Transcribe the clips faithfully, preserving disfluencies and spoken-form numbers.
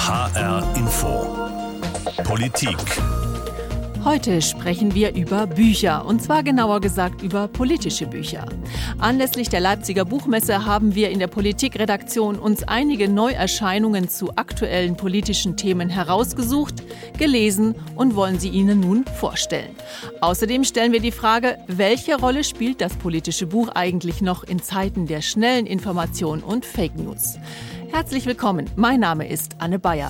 H R Info. Politik. Heute sprechen wir über Bücher, und zwar genauer gesagt über politische Bücher. Anlässlich der Leipziger Buchmesse haben wir in der Politikredaktion uns einige Neuerscheinungen zu aktuellen politischen Themen herausgesucht, gelesen und wollen sie Ihnen nun vorstellen. Außerdem stellen wir die Frage, welche Rolle spielt das politische Buch eigentlich noch in Zeiten der schnellen Information und Fake News? Herzlich willkommen, mein Name ist Anne Bayer.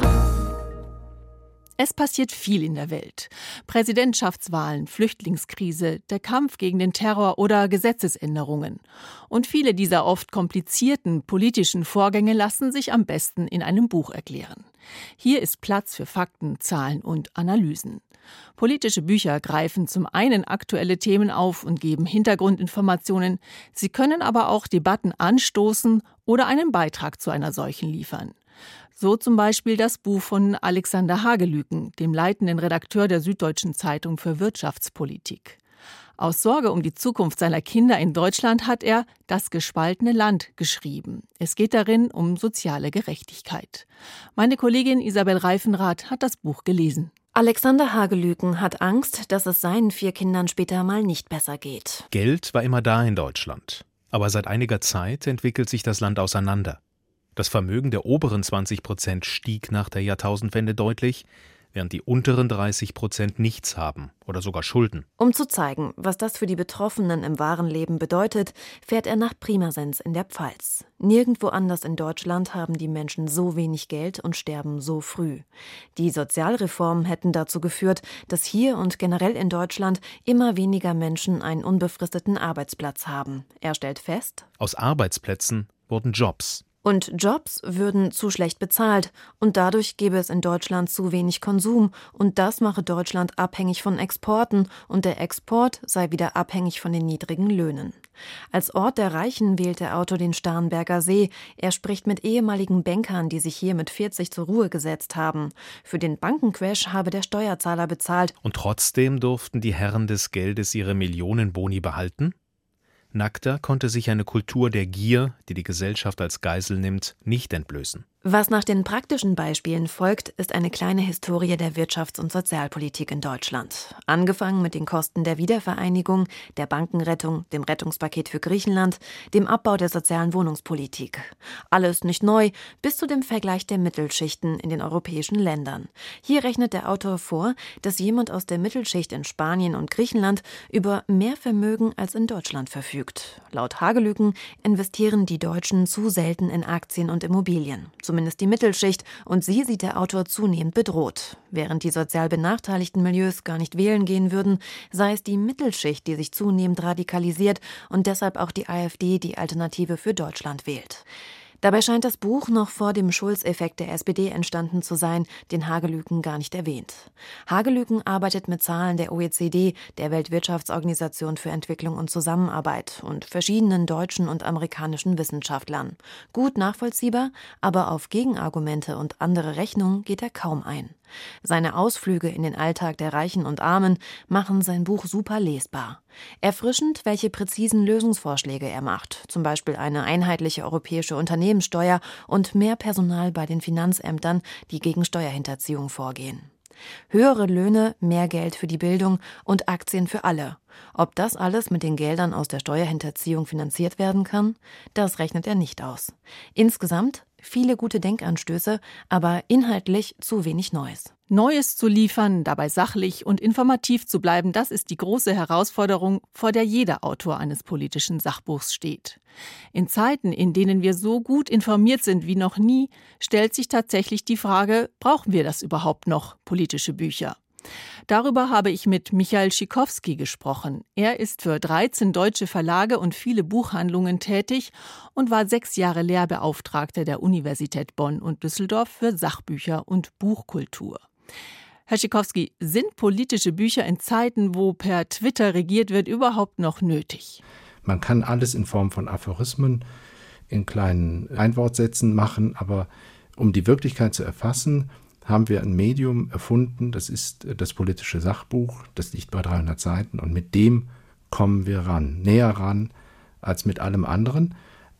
Es passiert viel in der Welt. Präsidentschaftswahlen, Flüchtlingskrise, der Kampf gegen den Terror oder Gesetzesänderungen. Und viele dieser oft komplizierten politischen Vorgänge lassen sich am besten in einem Buch erklären. Hier ist Platz für Fakten, Zahlen und Analysen. Politische Bücher greifen zum einen aktuelle Themen auf und geben Hintergrundinformationen. Sie können aber auch Debatten anstoßen oder einen Beitrag zu einer solchen liefern. So zum Beispiel das Buch von Alexander Hagelüken, dem leitenden Redakteur der Süddeutschen Zeitung für Wirtschaftspolitik. Aus Sorge um die Zukunft seiner Kinder in Deutschland hat er »Das gespaltene Land« geschrieben. Es geht darin um soziale Gerechtigkeit. Meine Kollegin Isabel Reifenrath hat das Buch gelesen. Alexander Hagelüken hat Angst, dass es seinen vier Kindern später mal nicht besser geht. Geld war immer da in Deutschland. Aber seit einiger Zeit entwickelt sich das Land auseinander. Das Vermögen der oberen zwanzig Prozent stieg nach der Jahrtausendwende deutlich, während die unteren dreißig Prozent nichts haben oder sogar Schulden. Um zu zeigen, was das für die Betroffenen im wahren Leben bedeutet, fährt er nach Pirmasens in der Pfalz. Nirgendwo anders in Deutschland haben die Menschen so wenig Geld und sterben so früh. Die Sozialreformen hätten dazu geführt, dass hier und generell in Deutschland immer weniger Menschen einen unbefristeten Arbeitsplatz haben. Er stellt fest: Aus Arbeitsplätzen wurden Jobs. Und Jobs würden zu schlecht bezahlt und dadurch gäbe es in Deutschland zu wenig Konsum und das mache Deutschland abhängig von Exporten und der Export sei wieder abhängig von den niedrigen Löhnen. Als Ort der Reichen wählt der Autor den Starnberger See. Er spricht mit ehemaligen Bankern, die sich hier mit vierzig zur Ruhe gesetzt haben. Für den Bankencrash habe der Steuerzahler bezahlt. Und trotzdem durften die Herren des Geldes ihre Millionenboni behalten? Nackter konnte sich eine Kultur der Gier, die die Gesellschaft als Geisel nimmt, nicht entblößen. Was nach den praktischen Beispielen folgt, ist eine kleine Historie der Wirtschafts- und Sozialpolitik in Deutschland. Angefangen mit den Kosten der Wiedervereinigung, der Bankenrettung, dem Rettungspaket für Griechenland, dem Abbau der sozialen Wohnungspolitik. Alles nicht neu, bis zu dem Vergleich der Mittelschichten in den europäischen Ländern. Hier rechnet der Autor vor, dass jemand aus der Mittelschicht in Spanien und Griechenland über mehr Vermögen als in Deutschland verfügt. Laut Hagelüken investieren die Deutschen zu selten in Aktien und Immobilien. Zumindest die Mittelschicht, und sie sieht der Autor zunehmend bedroht. Während die sozial benachteiligten Milieus gar nicht wählen gehen würden, sei es die Mittelschicht, die sich zunehmend radikalisiert und deshalb auch die AfD die Alternative für Deutschland wählt. Dabei scheint das Buch noch vor dem Schulz-Effekt der S P D entstanden zu sein, den Hagelüken gar nicht erwähnt. Hagelüken arbeitet mit Zahlen der O E C D, der Weltwirtschaftsorganisation für Entwicklung und Zusammenarbeit, und verschiedenen deutschen und amerikanischen Wissenschaftlern. Gut nachvollziehbar, aber auf Gegenargumente und andere Rechnungen geht er kaum ein. Seine Ausflüge in den Alltag der Reichen und Armen machen sein Buch super lesbar. Erfrischend, welche präzisen Lösungsvorschläge er macht, zum Beispiel eine einheitliche europäische Unternehmenssteuer und mehr Personal bei den Finanzämtern, die gegen Steuerhinterziehung vorgehen. Höhere Löhne, mehr Geld für die Bildung und Aktien für alle. Ob das alles mit den Geldern aus der Steuerhinterziehung finanziert werden kann, das rechnet er nicht aus. Insgesamt viele gute Denkanstöße, aber inhaltlich zu wenig Neues. Neues zu liefern, dabei sachlich und informativ zu bleiben, das ist die große Herausforderung, vor der jeder Autor eines politischen Sachbuchs steht. In Zeiten, in denen wir so gut informiert sind wie noch nie, stellt sich tatsächlich die Frage, brauchen wir das überhaupt noch, politische Bücher? Darüber habe ich mit Michael Schikowski gesprochen. Er ist für dreizehn deutsche Verlage und viele Buchhandlungen tätig und war sechs Jahre Lehrbeauftragter der Universität Bonn und Düsseldorf für Sachbücher und Buchkultur. Herr Schikowski, sind politische Bücher in Zeiten, wo per Twitter regiert wird, überhaupt noch nötig? Man kann alles in Form von Aphorismen in kleinen Einwortsätzen machen, aber um die Wirklichkeit zu erfassen, haben wir ein Medium erfunden, das ist das politische Sachbuch, das liegt bei dreihundert Seiten und mit dem kommen wir ran, näher ran als mit allem anderen.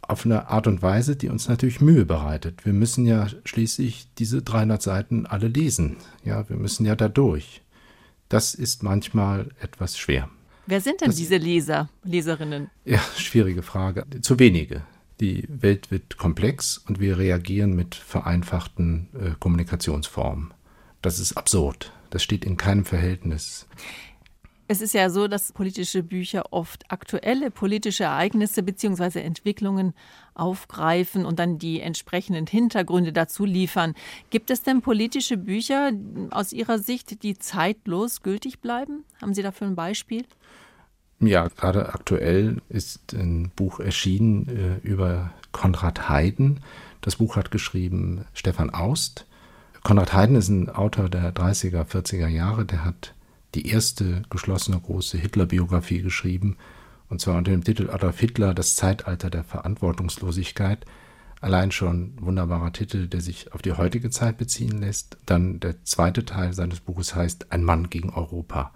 auf eine Art und Weise, die uns natürlich Mühe bereitet. Wir müssen ja schließlich diese dreihundert Seiten alle lesen. Ja, wir müssen ja da durch. Das ist manchmal etwas schwer. Wer sind denn das, diese Leser, Leserinnen? Ja, schwierige Frage. Zu wenige. Die Welt wird komplex und wir reagieren mit vereinfachten äh, Kommunikationsformen. Das ist absurd. Das steht in keinem Verhältnis. Es ist ja so, dass politische Bücher oft aktuelle politische Ereignisse bzw. Entwicklungen aufgreifen und dann die entsprechenden Hintergründe dazu liefern. Gibt es denn politische Bücher aus Ihrer Sicht, die zeitlos gültig bleiben? Haben Sie dafür ein Beispiel? Ja, gerade aktuell ist ein Buch erschienen äh, über Konrad Heyden. Das Buch hat geschrieben Stefan Aust. Konrad Heyden ist ein Autor der dreißiger, vierziger Jahre. Der hat die erste geschlossene große Hitler-Biografie geschrieben, und zwar unter dem Titel Adolf Hitler, das Zeitalter der Verantwortungslosigkeit. Allein schon ein wunderbarer Titel, der sich auf die heutige Zeit beziehen lässt. Dann der zweite Teil seines Buches heißt Ein Mann gegen Europa.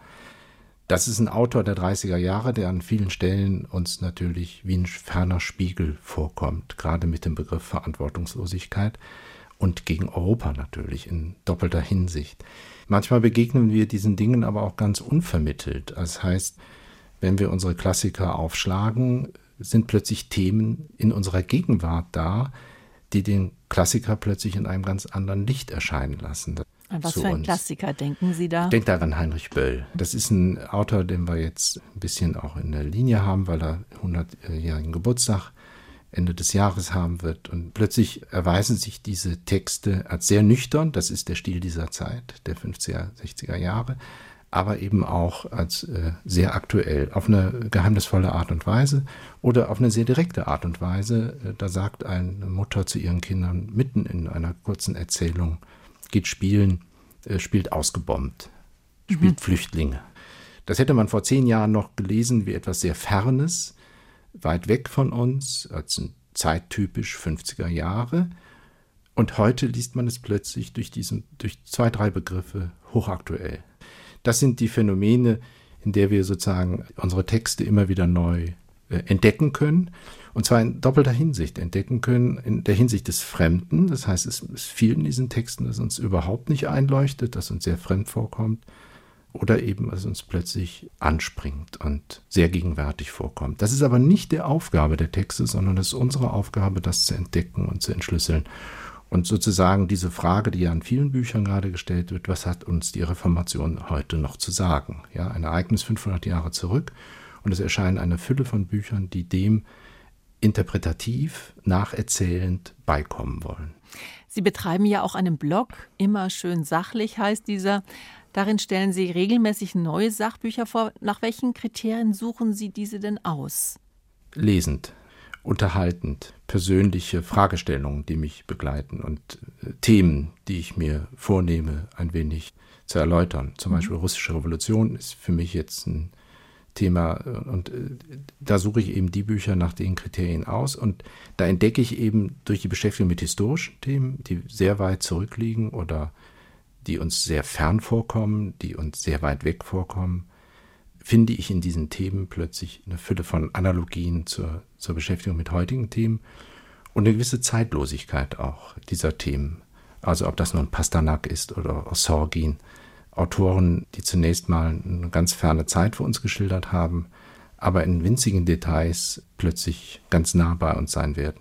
Das ist ein Autor der dreißiger Jahre, der an vielen Stellen uns natürlich wie ein ferner Spiegel vorkommt, gerade mit dem Begriff Verantwortungslosigkeit und gegen Europa natürlich in doppelter Hinsicht. Manchmal begegnen wir diesen Dingen aber auch ganz unvermittelt. Das heißt, wenn wir unsere Klassiker aufschlagen, sind plötzlich Themen in unserer Gegenwart da, die den Klassiker plötzlich in einem ganz anderen Licht erscheinen lassen. An was für ein Klassiker denken Sie da? Ich denke daran Heinrich Böll. Das ist ein Autor, den wir jetzt ein bisschen auch in der Linie haben, weil er hundertjährigen Geburtstag Ende des Jahres haben wird. Und plötzlich erweisen sich diese Texte als sehr nüchtern, das ist der Stil dieser Zeit, der fünfziger, sechziger Jahre, aber eben auch als äh, sehr aktuell, auf eine geheimnisvolle Art und Weise oder auf eine sehr direkte Art und Weise. Äh, da sagt eine Mutter zu ihren Kindern mitten in einer kurzen Erzählung, geht spielen, äh, spielt ausgebombt, spielt mhm. Flüchtlinge. Das hätte man vor zehn Jahren noch gelesen wie etwas sehr Fernes, weit weg von uns, als ein zeittypisch fünfziger Jahre. Und heute liest man es plötzlich durch, diesen, durch zwei, drei Begriffe hochaktuell. Das sind die Phänomene, in der wir sozusagen unsere Texte immer wieder neu äh, entdecken können. Und zwar in doppelter Hinsicht entdecken können, in der Hinsicht des Fremden. Das heißt, es ist viel in diesen Texten, das uns überhaupt nicht einleuchtet, das uns sehr fremd vorkommt. Oder eben, was uns plötzlich anspringt und sehr gegenwärtig vorkommt. Das ist aber nicht die Aufgabe der Texte, sondern es ist unsere Aufgabe, das zu entdecken und zu entschlüsseln. Und sozusagen diese Frage, die ja in vielen Büchern gerade gestellt wird, was hat uns die Reformation heute noch zu sagen? Ja, ein Ereignis fünfhundert Jahre zurück und es erscheinen eine Fülle von Büchern, die dem interpretativ, nacherzählend beikommen wollen. Sie betreiben ja auch einen Blog, immer schön sachlich heißt dieser. Darin stellen Sie regelmäßig neue Sachbücher vor. Nach welchen Kriterien suchen Sie diese denn aus? Lesend, unterhaltend, persönliche Fragestellungen, die mich begleiten und äh, Themen, die ich mir vornehme, ein wenig zu erläutern. Zum mhm. Beispiel russische Revolution ist für mich jetzt ein Thema und äh, da suche ich eben die Bücher nach den Kriterien aus und da entdecke ich eben durch die Beschäftigung mit historischen Themen, die sehr weit zurückliegen oder die uns sehr fern vorkommen, die uns sehr weit weg vorkommen, finde ich in diesen Themen plötzlich eine Fülle von Analogien zur, zur Beschäftigung mit heutigen Themen und eine gewisse Zeitlosigkeit auch dieser Themen. Also ob das nun Pasternak ist oder Sorgin, Autoren, die zunächst mal eine ganz ferne Zeit für uns geschildert haben, aber in winzigen Details plötzlich ganz nah bei uns sein werden.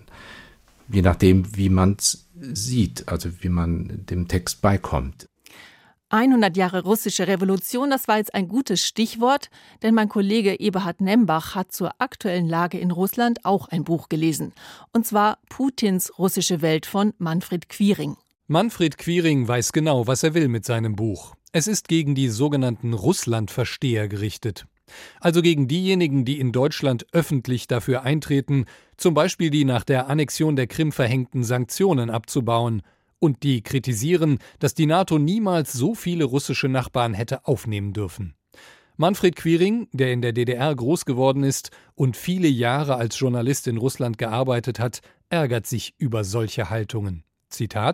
Je nachdem, wie man es sieht, also wie man dem Text beikommt. hundert Jahre russische Revolution, das war jetzt ein gutes Stichwort, denn mein Kollege Eberhard Nembach hat zur aktuellen Lage in Russland auch ein Buch gelesen. Und zwar Putins russische Welt von Manfred Quiring. Manfred Quiring weiß genau, was er will mit seinem Buch. Es ist gegen die sogenannten Russlandversteher gerichtet. Also gegen diejenigen, die in Deutschland öffentlich dafür eintreten, zum Beispiel die nach der Annexion der Krim verhängten Sanktionen abzubauen und die kritisieren, dass die NATO niemals so viele russische Nachbarn hätte aufnehmen dürfen. Manfred Quiring, der in der D D R groß geworden ist und viele Jahre als Journalist in Russland gearbeitet hat, ärgert sich über solche Haltungen. Zitat: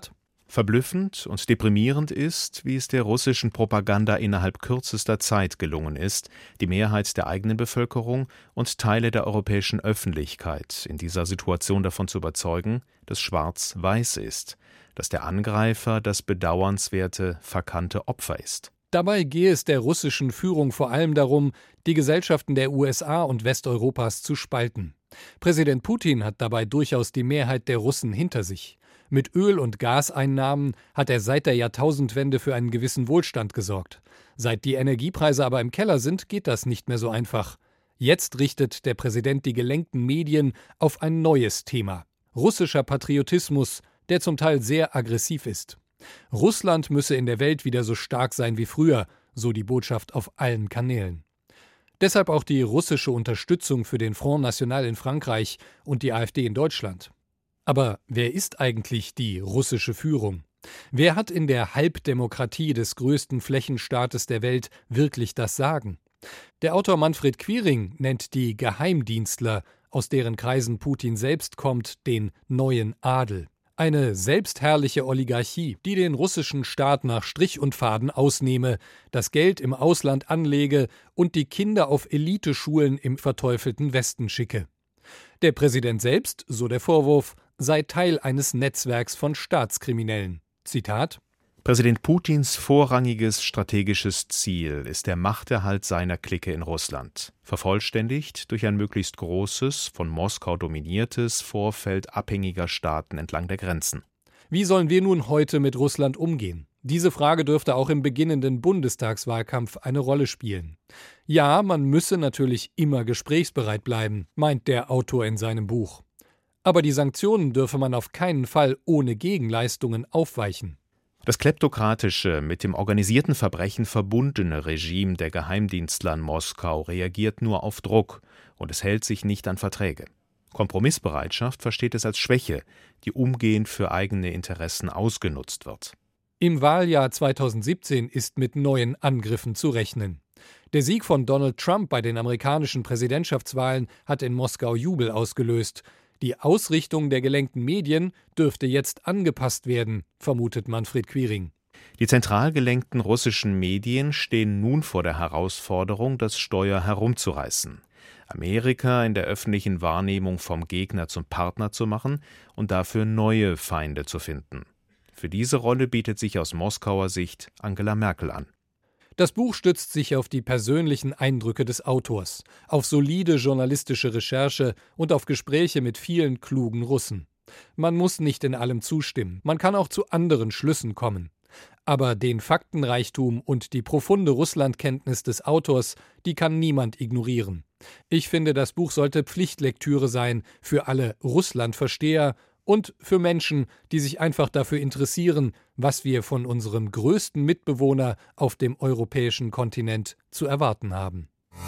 Verblüffend und deprimierend ist, wie es der russischen Propaganda innerhalb kürzester Zeit gelungen ist, die Mehrheit der eigenen Bevölkerung und Teile der europäischen Öffentlichkeit in dieser Situation davon zu überzeugen, dass Schwarz weiß ist, dass der Angreifer das bedauernswerte, verkannte Opfer ist. Dabei gehe es der russischen Führung vor allem darum, die Gesellschaften der U S A und Westeuropas zu spalten. Präsident Putin hat dabei durchaus die Mehrheit der Russen hinter sich. Mit Öl- und Gaseinnahmen hat er seit der Jahrtausendwende für einen gewissen Wohlstand gesorgt. Seit die Energiepreise aber im Keller sind, geht das nicht mehr so einfach. Jetzt richtet der Präsident die gelenkten Medien auf ein neues Thema: russischer Patriotismus, der zum Teil sehr aggressiv ist. Russland müsse in der Welt wieder so stark sein wie früher, so die Botschaft auf allen Kanälen. Deshalb auch die russische Unterstützung für den Front National in Frankreich und die AfD in Deutschland. Aber wer ist eigentlich die russische Führung? Wer hat in der Halbdemokratie des größten Flächenstaates der Welt wirklich das Sagen? Der Autor Manfred Quiring nennt die Geheimdienstler, aus deren Kreisen Putin selbst kommt, den neuen Adel. Eine selbstherrliche Oligarchie, die den russischen Staat nach Strich und Faden ausnehme, das Geld im Ausland anlege und die Kinder auf Eliteschulen im verteufelten Westen schicke. Der Präsident selbst, so der Vorwurf, sei Teil eines Netzwerks von Staatskriminellen. Zitat: Präsident Putins vorrangiges strategisches Ziel ist der Machterhalt seiner Clique in Russland, vervollständigt durch ein möglichst großes, von Moskau dominiertes Vorfeld abhängiger Staaten entlang der Grenzen. Wie sollen wir nun heute mit Russland umgehen? Diese Frage dürfte auch im beginnenden Bundestagswahlkampf eine Rolle spielen. Ja, man müsse natürlich immer gesprächsbereit bleiben, meint der Autor in seinem Buch. Aber die Sanktionen dürfe man auf keinen Fall ohne Gegenleistungen aufweichen. Das kleptokratische, mit dem organisierten Verbrechen verbundene Regime der Geheimdienstler in Moskau reagiert nur auf Druck und es hält sich nicht an Verträge. Kompromissbereitschaft versteht es als Schwäche, die umgehend für eigene Interessen ausgenutzt wird. Im Wahljahr zweitausendsiebzehn ist mit neuen Angriffen zu rechnen. Der Sieg von Donald Trump bei den amerikanischen Präsidentschaftswahlen hat in Moskau Jubel ausgelöst. Die Ausrichtung der gelenkten Medien dürfte jetzt angepasst werden, vermutet Manfred Quiring. Die zentral gelenkten russischen Medien stehen nun vor der Herausforderung, das Steuer herumzureißen, Amerika in der öffentlichen Wahrnehmung vom Gegner zum Partner zu machen und dafür neue Feinde zu finden. Für diese Rolle bietet sich aus Moskauer Sicht Angela Merkel an. Das Buch stützt sich auf die persönlichen Eindrücke des Autors, auf solide journalistische Recherche und auf Gespräche mit vielen klugen Russen. Man muss nicht in allem zustimmen, man kann auch zu anderen Schlüssen kommen. Aber den Faktenreichtum und die profunde Russlandkenntnis des Autors, die kann niemand ignorieren. Ich finde, das Buch sollte Pflichtlektüre sein für alle Russlandversteher und für Menschen, die sich einfach dafür interessieren, was wir von unserem größten Mitbewohner auf dem europäischen Kontinent zu erwarten haben.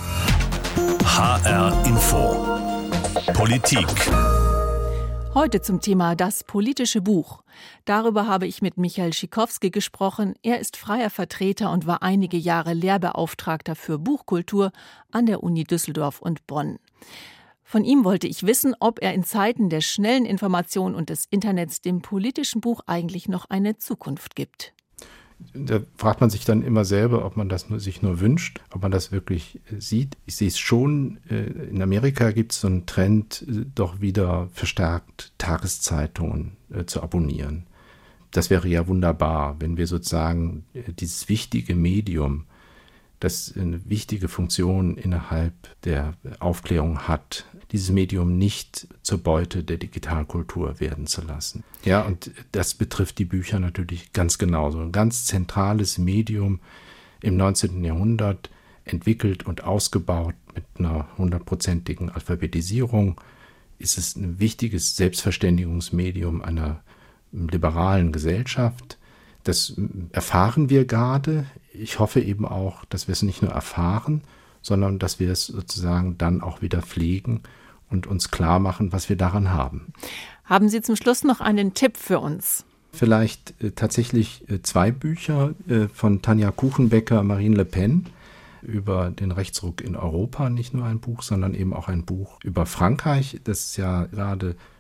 H R Info Politik. Heute zum Thema das politische Buch. Darüber habe ich mit Michael Schikowski gesprochen. Er ist freier Vertreter und war einige Jahre Lehrbeauftragter für Buchkultur an der Uni Düsseldorf und Bonn. Von ihm wollte ich wissen, ob er in Zeiten der schnellen Information und des Internets dem politischen Buch eigentlich noch eine Zukunft gibt. Da fragt man sich dann immer selber, ob man das nur, sich nur wünscht, ob man das wirklich sieht. Ich sehe es schon, in Amerika gibt es so einen Trend, doch wieder verstärkt Tageszeitungen zu abonnieren. Das wäre ja wunderbar, wenn wir sozusagen dieses wichtige Medium, das eine wichtige Funktion innerhalb der Aufklärung hat, dieses Medium nicht zur Beute der Digitalkultur werden zu lassen. Ja, und das betrifft die Bücher natürlich ganz genauso. Ein ganz zentrales Medium im neunzehnten Jahrhundert, entwickelt und ausgebaut mit einer hundertprozentigen Alphabetisierung, ist es ein wichtiges Selbstverständigungsmedium einer liberalen Gesellschaft. Das erfahren wir gerade. Ich hoffe eben auch, dass wir es nicht nur erfahren, sondern dass wir es sozusagen dann auch wieder pflegen und uns klar machen, was wir daran haben. Haben Sie zum Schluss noch einen Tipp für uns? Vielleicht äh, tatsächlich äh, zwei Bücher äh, von Tanja Kuchenbecker, Marine Le Pen über den Rechtsruck in Europa. Nicht nur ein Buch, sondern eben auch ein Buch über Frankreich, das ja gerade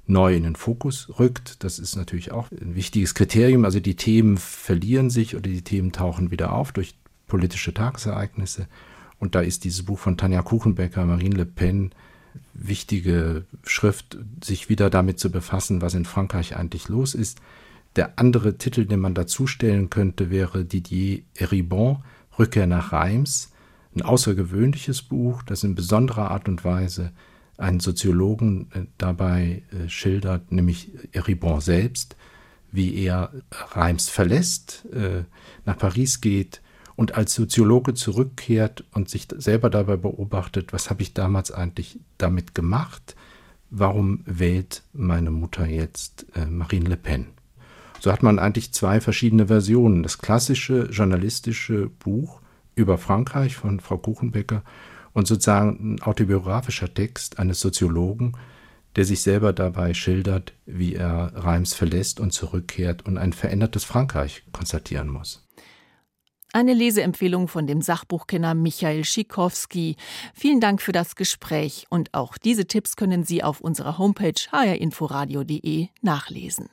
neu in den Fokus rückt. Das ist natürlich auch ein wichtiges Kriterium. Also die Themen verlieren sich oder die Themen tauchen wieder auf durch politische Tagesereignisse. Und da ist dieses Buch von Tanja Kuchenbecker, Marine Le Pen, wichtige Schrift, sich wieder damit zu befassen, was in Frankreich eigentlich los ist. Der andere Titel, den man dazu stellen könnte, wäre Didier Eribon, Rückkehr nach Reims. Ein außergewöhnliches Buch, das in besonderer Art und Weise einen Soziologen äh, dabei äh, schildert, nämlich Eribon selbst, wie er Reims verlässt, äh, nach Paris geht und als Soziologe zurückkehrt und sich selber dabei beobachtet, was habe ich damals eigentlich damit gemacht? Warum wählt meine Mutter jetzt äh, Marine Le Pen? So hat man eigentlich zwei verschiedene Versionen. Das klassische journalistische Buch über Frankreich von Frau Kuchenbecker und sozusagen ein autobiografischer Text eines Soziologen, der sich selber dabei schildert, wie er Reims verlässt und zurückkehrt und ein verändertes Frankreich konstatieren muss. Eine Leseempfehlung von dem Sachbuchkenner Michael Schikowski. Vielen Dank für das Gespräch und auch diese Tipps können Sie auf unserer Homepage h r inforadio punkt d e nachlesen.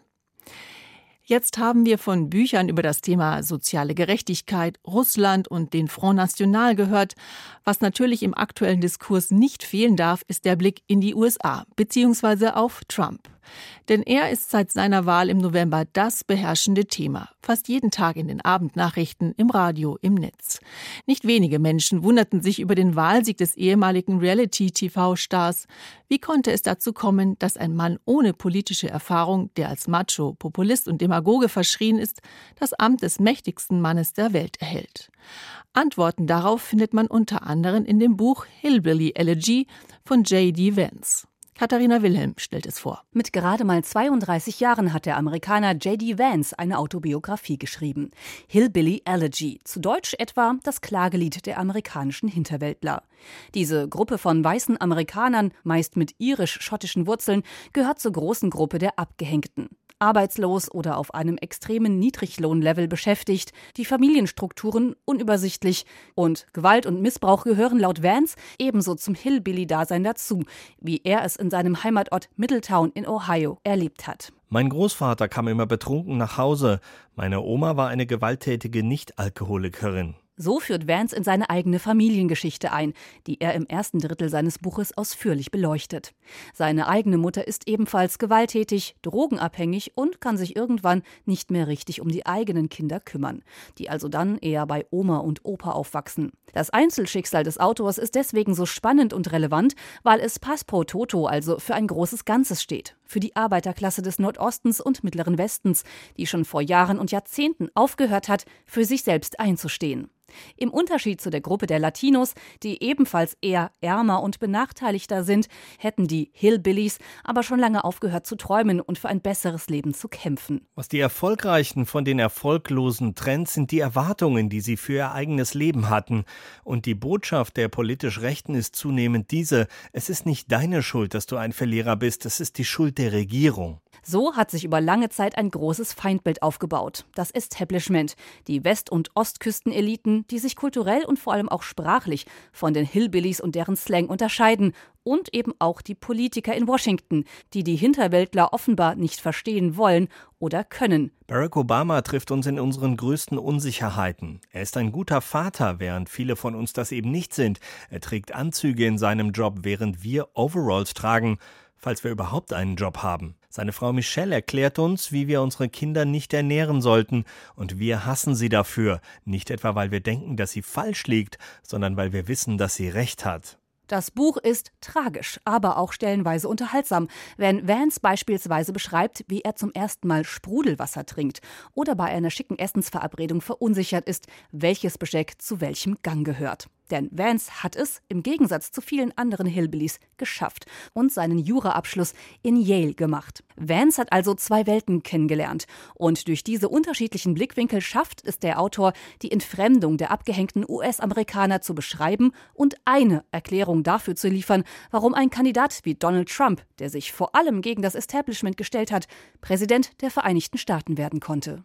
Jetzt haben wir von Büchern über das Thema soziale Gerechtigkeit, Russland und den Front National gehört. Was natürlich im aktuellen Diskurs nicht fehlen darf, ist der Blick in die U S A bzw. auf Trump. Denn er ist seit seiner Wahl im November das beherrschende Thema. Fast jeden Tag in den Abendnachrichten, im Radio, im Netz. Nicht wenige Menschen wunderten sich über den Wahlsieg des ehemaligen Reality-T V-Stars. Wie konnte es dazu kommen, dass ein Mann ohne politische Erfahrung, der als Macho, Populist und Demagoge verschrien ist, das Amt des mächtigsten Mannes der Welt erhält? Antworten darauf findet man unter anderem in dem Buch Hillbilly Elegy von J D Vance. Katharina Wilhelm stellt es vor. Mit gerade mal zweiunddreißig Jahren hat der Amerikaner J D Vance eine Autobiografie geschrieben. Hillbilly Elegy, zu Deutsch etwa das Klagelied der amerikanischen Hinterwäldler. Diese Gruppe von weißen Amerikanern, meist mit irisch-schottischen Wurzeln, gehört zur großen Gruppe der Abgehängten. Arbeitslos oder auf einem extremen Niedriglohnlevel beschäftigt, die Familienstrukturen unübersichtlich und Gewalt und Missbrauch gehören laut Vance ebenso zum Hillbilly-Dasein dazu, wie er es in seinem Heimatort Middletown in Ohio erlebt hat. Mein Großvater kam immer betrunken nach Hause. Meine Oma war eine gewalttätige Nicht-Alkoholikerin. So führt Vance in seine eigene Familiengeschichte ein, die er im ersten Drittel seines Buches ausführlich beleuchtet. Seine eigene Mutter ist ebenfalls gewalttätig, drogenabhängig und kann sich irgendwann nicht mehr richtig um die eigenen Kinder kümmern, die also dann eher bei Oma und Opa aufwachsen. Das Einzelschicksal des Autors ist deswegen so spannend und relevant, weil es pass pro toto, also für ein großes Ganzes steht. Für die Arbeiterklasse des Nordostens und Mittleren Westens, die schon vor Jahren und Jahrzehnten aufgehört hat, für sich selbst einzustehen. Im Unterschied zu der Gruppe der Latinos, die ebenfalls eher ärmer und benachteiligter sind, hätten die Hillbillies aber schon lange aufgehört zu träumen und für ein besseres Leben zu kämpfen. Was die Erfolgreichen von den Erfolglosen trennt, sind die Erwartungen, die sie für ihr eigenes Leben hatten. Und die Botschaft der politisch Rechten ist zunehmend diese: Es ist nicht deine Schuld, dass du ein Verlierer bist, es ist die Schuld der Regierung. So hat sich über lange Zeit ein großes Feindbild aufgebaut. Das Establishment, die West- und Ostküsteneliten, die sich kulturell und vor allem auch sprachlich von den Hillbillies und deren Slang unterscheiden. Und eben auch die Politiker in Washington, die die Hinterwäldler offenbar nicht verstehen wollen oder können. Barack Obama trifft uns in unseren größten Unsicherheiten. Er ist ein guter Vater, während viele von uns das eben nicht sind. Er trägt Anzüge in seinem Job, während wir Overalls tragen, falls wir überhaupt einen Job haben. Seine Frau Michelle erklärt uns, wie wir unsere Kinder nicht ernähren sollten, und wir hassen sie dafür. Nicht etwa, weil wir denken, dass sie falsch liegt, sondern weil wir wissen, dass sie recht hat. Das Buch ist tragisch, aber auch stellenweise unterhaltsam, wenn Vance beispielsweise beschreibt, wie er zum ersten Mal Sprudelwasser trinkt oder bei einer schicken Essensverabredung verunsichert ist, welches Besteck zu welchem Gang gehört. Denn Vance hat es, im Gegensatz zu vielen anderen Hillbillies, geschafft und seinen Juraabschluss in Yale gemacht. Vance hat also zwei Welten kennengelernt. Und durch diese unterschiedlichen Blickwinkel schafft es der Autor, die Entfremdung der abgehängten U S-Amerikaner zu beschreiben und eine Erklärung dafür zu liefern, warum ein Kandidat wie Donald Trump, der sich vor allem gegen das Establishment gestellt hat, Präsident der Vereinigten Staaten werden konnte.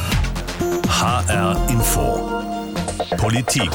H R Info Politik.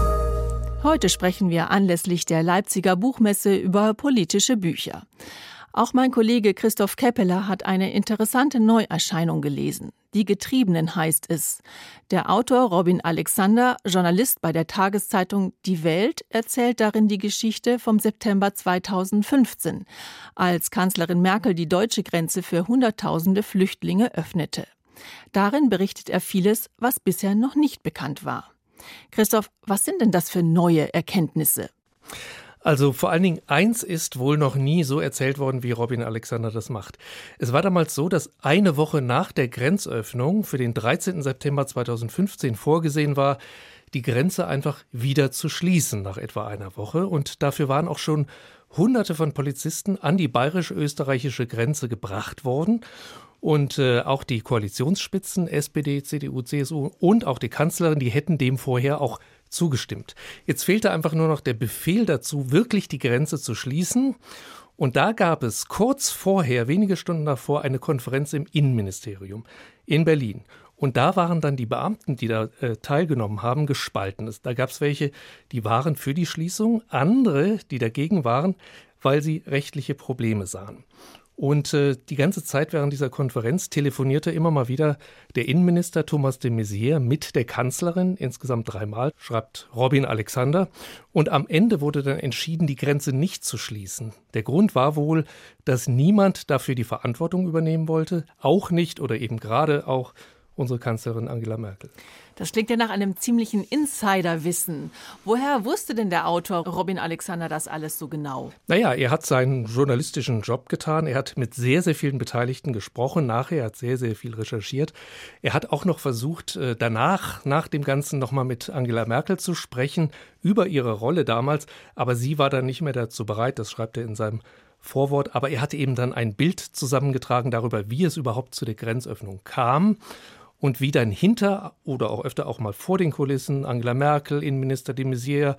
Heute sprechen wir anlässlich der Leipziger Buchmesse über politische Bücher. Auch mein Kollege Christoph Keppeler hat eine interessante Neuerscheinung gelesen. Die Getriebenen heißt es. Der Autor Robin Alexander, Journalist bei der Tageszeitung Die Welt, erzählt darin die Geschichte vom September zweitausendfünfzehn, als Kanzlerin Merkel die deutsche Grenze für Hunderttausende Flüchtlinge öffnete. Darin berichtet er vieles, was bisher noch nicht bekannt war. Christoph, was sind denn das für neue Erkenntnisse? Also vor allen Dingen eins ist wohl noch nie so erzählt worden, wie Robin Alexander das macht. Es war damals so, dass eine Woche nach der Grenzöffnung für den dreizehnten September zweitausendfünfzehn vorgesehen war, die Grenze einfach wieder zu schließen nach etwa einer Woche. Und dafür waren auch schon Hunderte von Polizisten an die bayerisch-österreichische Grenze gebracht worden. Und äh, auch die Koalitionsspitzen, S P D, C D U, C S U und auch die Kanzlerin, die hätten dem vorher auch zugestimmt. Jetzt fehlte einfach nur noch der Befehl dazu, wirklich die Grenze zu schließen. Und da gab es kurz vorher, wenige Stunden davor, eine Konferenz im Innenministerium in Berlin. Und da waren dann die Beamten, die da äh, teilgenommen haben, gespalten. Da gab es welche, die waren für die Schließung, andere, die dagegen waren, weil sie rechtliche Probleme sahen. Und äh, die ganze Zeit während dieser Konferenz telefonierte immer mal wieder der Innenminister Thomas de Maizière mit der Kanzlerin, insgesamt dreimal, schreibt Robin Alexander. Und am Ende wurde dann entschieden, die Grenze nicht zu schließen. Der Grund war wohl, dass niemand dafür die Verantwortung übernehmen wollte, auch nicht oder eben gerade auch unsere Kanzlerin Angela Merkel. Das klingt ja nach einem ziemlichen Insiderwissen. Woher wusste denn der Autor Robin Alexander das alles so genau? Naja, er hat seinen journalistischen Job getan. Er hat mit sehr, sehr vielen Beteiligten gesprochen. Nachher hat sehr, sehr viel recherchiert. Er hat auch noch versucht, danach, nach dem Ganzen, nochmal mit Angela Merkel zu sprechen über ihre Rolle damals. Aber sie war dann nicht mehr dazu bereit. Das schreibt er in seinem Vorwort. Aber er hatte eben dann ein Bild zusammengetragen darüber, wie es überhaupt zu der Grenzöffnung kam. Und wie dann hinter oder auch öfter auch mal vor den Kulissen Angela Merkel, Innenminister de Maizière,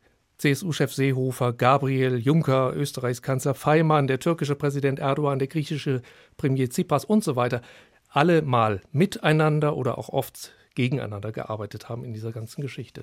C S U-Chef Seehofer, Gabriel, Juncker, Österreichs Kanzler Faymann, der türkische Präsident Erdogan, der griechische Premier Tsipras und so weiter, alle mal miteinander oder auch oft gegeneinander gearbeitet haben in dieser ganzen Geschichte.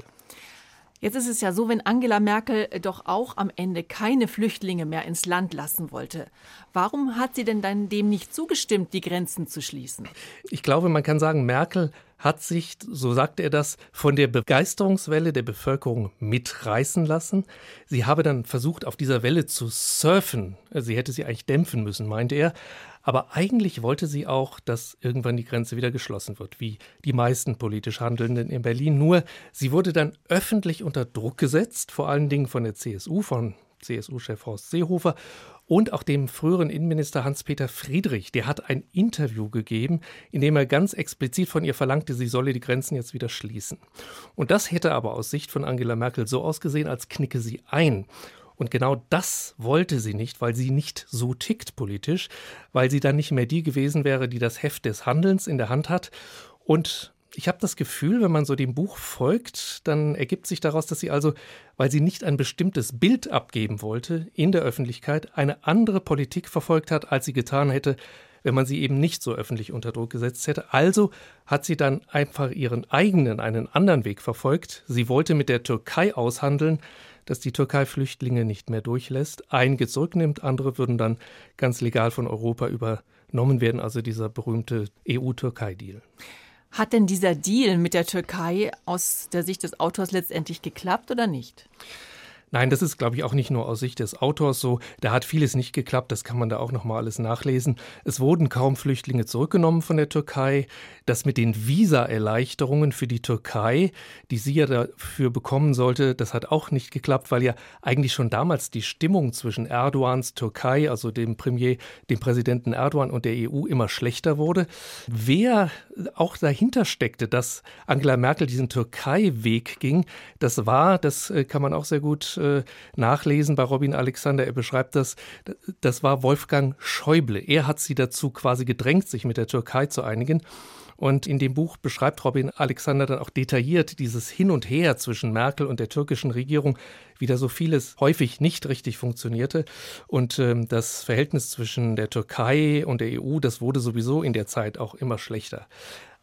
Jetzt ist es ja so, wenn Angela Merkel doch auch am Ende keine Flüchtlinge mehr ins Land lassen wollte. Warum hat sie denn dann dem nicht zugestimmt, die Grenzen zu schließen? Ich glaube, man kann sagen, Merkel hat sich, so sagt er das, von der Begeisterungswelle der Bevölkerung mitreißen lassen. Sie habe dann versucht, auf dieser Welle zu surfen. Sie hätte sie eigentlich dämpfen müssen, meinte er. Aber eigentlich wollte sie auch, dass irgendwann die Grenze wieder geschlossen wird, wie die meisten politisch Handelnden in Berlin. Nur, sie wurde dann öffentlich unter Druck gesetzt, vor allen Dingen von der C S U, von C S U-Chef Horst Seehofer und auch dem früheren Innenminister Hans-Peter Friedrich. Der hat ein Interview gegeben, in dem er ganz explizit von ihr verlangte, sie solle die Grenzen jetzt wieder schließen. Und das hätte aber aus Sicht von Angela Merkel so ausgesehen, als knicke sie ein. Und genau das wollte sie nicht, weil sie nicht so tickt politisch, weil sie dann nicht mehr die gewesen wäre, die das Heft des Handelns in der Hand hat. Und ich habe das Gefühl, wenn man so dem Buch folgt, dann ergibt sich daraus, dass sie also, weil sie nicht ein bestimmtes Bild abgeben wollte in der Öffentlichkeit, eine andere Politik verfolgt hat, als sie getan hätte, wenn man sie eben nicht so öffentlich unter Druck gesetzt hätte. Also hat sie dann einfach ihren eigenen, einen anderen Weg verfolgt. Sie wollte mit der Türkei aushandeln, dass die Türkei Flüchtlinge nicht mehr durchlässt, einige zurücknimmt, andere würden dann ganz legal von Europa übernommen werden, also dieser berühmte E U-Türkei-Deal. Hat denn dieser Deal mit der Türkei aus der Sicht des Autors letztendlich geklappt oder nicht? Nein, das ist, glaube ich, auch nicht nur aus Sicht des Autors so. Da hat vieles nicht geklappt, das kann man da auch noch mal alles nachlesen. Es wurden kaum Flüchtlinge zurückgenommen von der Türkei. Das mit den Visa-Erleichterungen für die Türkei, die sie ja dafür bekommen sollte, das hat auch nicht geklappt, weil ja eigentlich schon damals die Stimmung zwischen Erdogans Türkei, also dem Premier, dem Präsidenten Erdogan und der E U immer schlechter wurde. Wer auch dahinter steckte, dass Angela Merkel diesen Türkei-Weg ging, das war, das kann man auch sehr gut nachlesen bei Robin Alexander. Er beschreibt das, das war Wolfgang Schäuble. Er hat sie dazu quasi gedrängt, sich mit der Türkei zu einigen. Und in dem Buch beschreibt Robin Alexander dann auch detailliert dieses Hin und Her zwischen Merkel und der türkischen Regierung, wie da so vieles häufig nicht richtig funktionierte. Und ähm, das Verhältnis zwischen der Türkei und der E U, das wurde sowieso in der Zeit auch immer schlechter.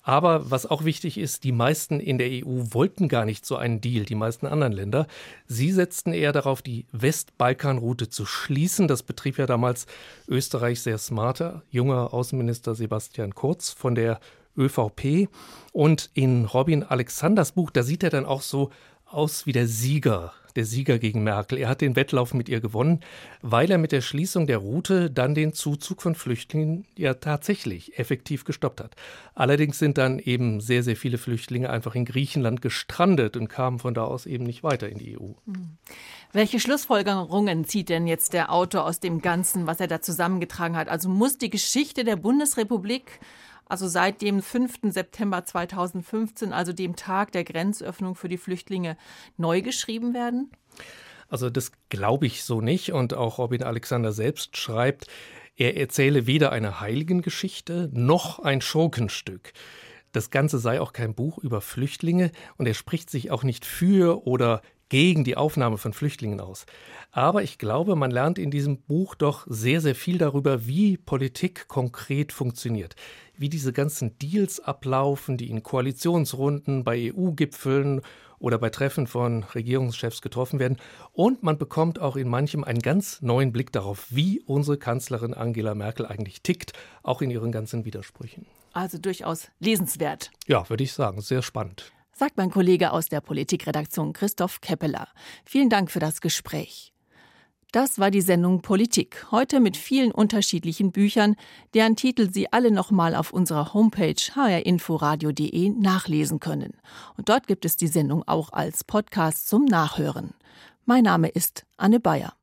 Aber was auch wichtig ist, die meisten in der E U wollten gar nicht so einen Deal, die meisten anderen Länder. Sie setzten eher darauf, die Westbalkanroute zu schließen. Das betrieb ja damals Österreichs sehr smarter, junger Außenminister Sebastian Kurz von der ÖVP. Und in Robin Alexanders Buch, da sieht er dann auch so aus wie der Sieger, der Sieger gegen Merkel. Er hat den Wettlauf mit ihr gewonnen, weil er mit der Schließung der Route dann den Zuzug von Flüchtlingen ja tatsächlich effektiv gestoppt hat. Allerdings sind dann eben sehr, sehr viele Flüchtlinge einfach in Griechenland gestrandet und kamen von da aus eben nicht weiter in die E U. Welche Schlussfolgerungen zieht denn jetzt der Autor aus dem Ganzen, was er da zusammengetragen hat? Also muss die Geschichte der Bundesrepublik, also seit dem fünften September zweitausendfünfzehn, also dem Tag der Grenzöffnung für die Flüchtlinge, neu geschrieben werden? Also das glaube ich so nicht. Und auch Robin Alexander selbst schreibt, er erzähle weder eine Heiligengeschichte noch ein Schurkenstück. Das Ganze sei auch kein Buch über Flüchtlinge und er spricht sich auch nicht für oder gegen die Aufnahme von Flüchtlingen aus. Aber ich glaube, man lernt in diesem Buch doch sehr, sehr viel darüber, wie Politik konkret funktioniert. Wie diese ganzen Deals ablaufen, die in Koalitionsrunden, bei E U-Gipfeln oder bei Treffen von Regierungschefs getroffen werden. Und man bekommt auch in manchem einen ganz neuen Blick darauf, wie unsere Kanzlerin Angela Merkel eigentlich tickt, auch in ihren ganzen Widersprüchen. Also durchaus lesenswert. Ja, würde ich sagen, sehr spannend. Sagt mein Kollege aus der Politikredaktion Christoph Keppeler. Vielen Dank für das Gespräch. Das war die Sendung Politik, heute mit vielen unterschiedlichen Büchern, deren Titel Sie alle nochmal auf unserer Homepage h r inforadio punkt d e nachlesen können. Und dort gibt es die Sendung auch als Podcast zum Nachhören. Mein Name ist Anne Bayer.